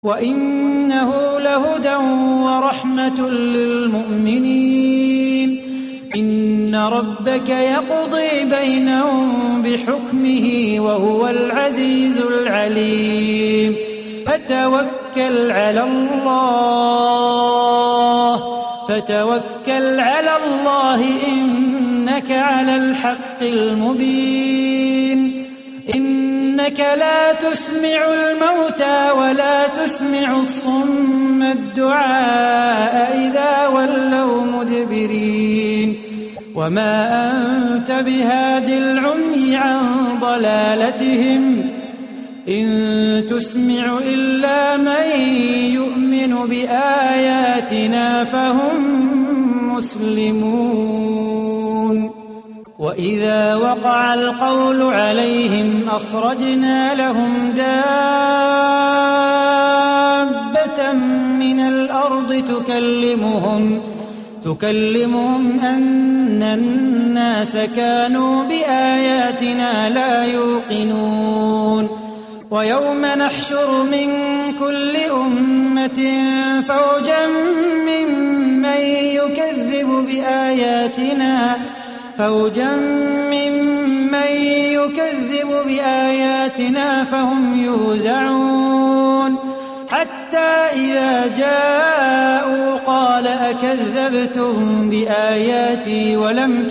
وإنه لهدى ورحمة للمؤمنين. إن ربك يقضي بينهم بحكمه وهو العزيز العليم. فتوكل على الله إنك على الحق المبين. إنك لا تسمع الموتى ولا تسمع الصم الدعاء إذا ولوا مدبرين. وما أنت بهاد العمي عن ضلالتهم إن تسمع إلا من يؤمن بآياتنا فهم مسلمون. وإذا وقع القول عليهم أخرجنا لهم دابة من الأرض تكلمهم أن الناس كانوا بآياتنا لا يوقنون. ويوم نحشر من كل أمة فوجا ممن يكذب بآياتنا فهم يوزعون. حتى إذا جاءوا قال أكذبتم بآياتي ولم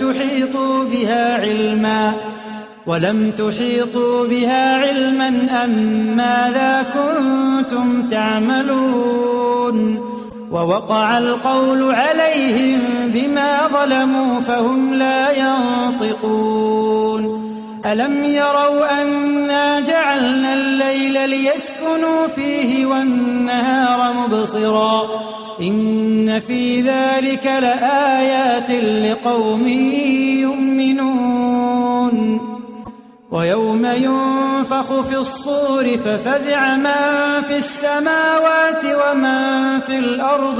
تحيطوا بها علما أم ماذا كنتم تعملون. ووقع القول عليهم بما ظلموا فهم لا ينطقون. ألم يروا أنا جعلنا الليل ليسكنوا فيه والنهار مبصرا إن في ذلك لآيات لقوم يؤمنون. ويوم ينفخ في الصور ففزع من في السماوات ومن في الأرض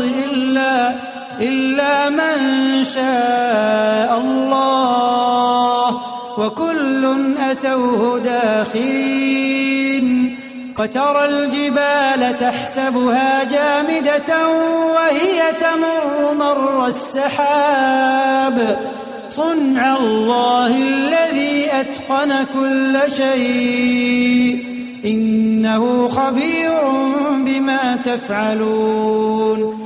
إلا من شاء الله وكل أتوه داخرين. وترى الجبال تحسبها جامدة وهي تمر مر السحاب صنع الله الذي أتقن كل شيء إنه خبير بما تفعلون.